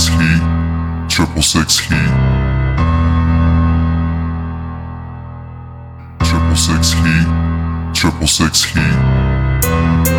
six heat, triple six heat, triple six heat, triple six heat.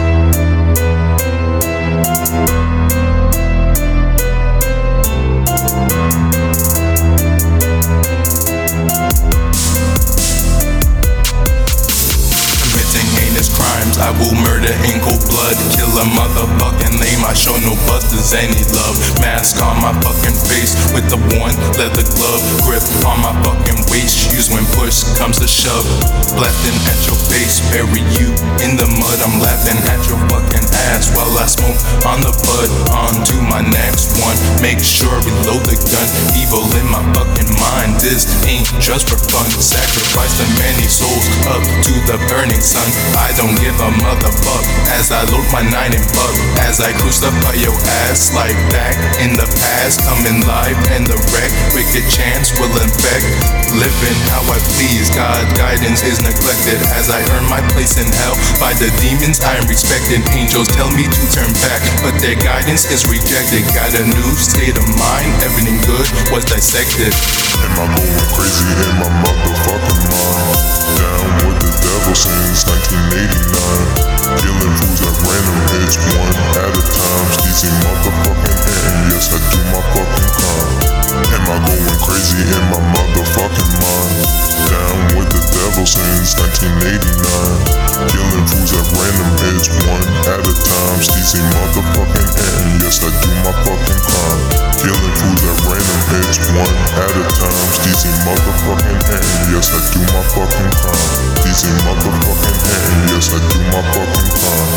Crimes, I will murder in cold blood. Kill a motherfucking lame, I show no busters any love. Mask on my fucking face with the one leather glove. Grip on my fucking waist, use when push comes to shove. Blasting at your face, bury you in the mud. I'm laughing at your fucking ass while I smoke on the bud. On to my next one, make sure reload the gun. Evil in my fucking mind, this ain't just for fun. Sacrifice the many souls up to the burning sun. I don't give a motherfuck as I load my 9 and buck. As I crucify your ass like back in the past. Coming live and the wreck, wicked chance will infect. Living how I please, God's guidance is neglected. As I earn my place in hell by the demons I am respected. Angels tell me to turn back, but their guidance is rejected. Got a new state of mind, everything good was dissected. Am I going crazy in my motherfucking mind? Down with the devil since 1989. Killing fools at random hits, one at a time. Steezing motherfucking hand, yes I do my fucking crime. Am I going crazy in my motherfucking mind? Down with the devil since 1989. Killing fools at random hits, one at a time. Steezing motherfucking hand, yes I do my fucking crime. Killing fools at random hits, one at a time. Steezing motherfucking hand, yes I do my fucking crime. Steezing motherfucking hand, yes I do my fucking crime.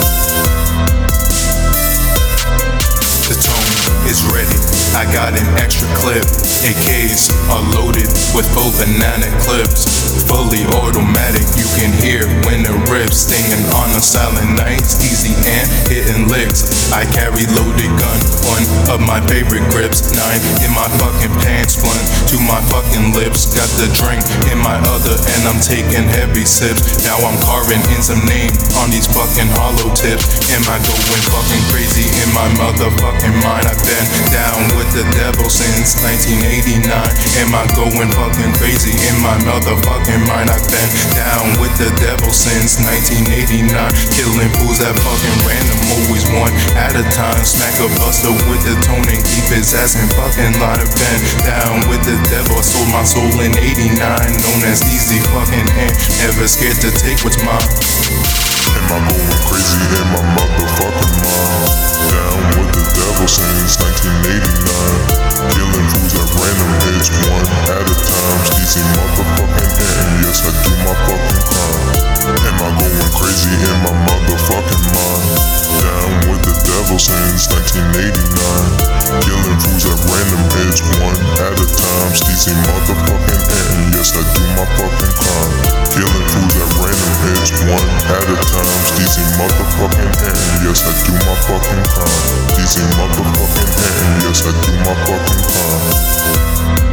The tone is ready, I got an extra clip. AKs are loaded with full banana clips. Fully automatic, you can hear when it rips. Stinging on a silent night, easy and hitting licks. I carry loaded gun, one of my favorite grips. 9 in my fucking pants, one to my fucking lips. Got the drink in my other and I'm taking heavy sips. Now I'm carving in some name on these fucking hollow tips. Am I going fucking crazy in my motherfucking mind? I've been down with the devil since 1989. Am I going fucking crazy in my motherfucking mind? I've been down with the devil since 1989. Killing fools at fucking random, always one at a time. Smack a buster with the tone and keep his ass in fucking line. I've been down with the devil, I sold my soul in 89. Known as easy fucking hand, never scared to take what's mine. Am I going crazy in my motherfucking mind? Down with the devil since 1989. Killing fools at random hits, one at a time. Steezing motherfucking hand, yes I do my fucking crime. Am I going crazy in my motherfucking mind? Down with the devil since 1989. Killing fools at random hits, one at a time. Steezing motherfucking hand, yes I do my fucking crime. Killing fools at random hits, one at a time. Steezing motherfucking hand, yes I do my fucking crime. Steezing motherfucking hand, yes I do my fucking crime.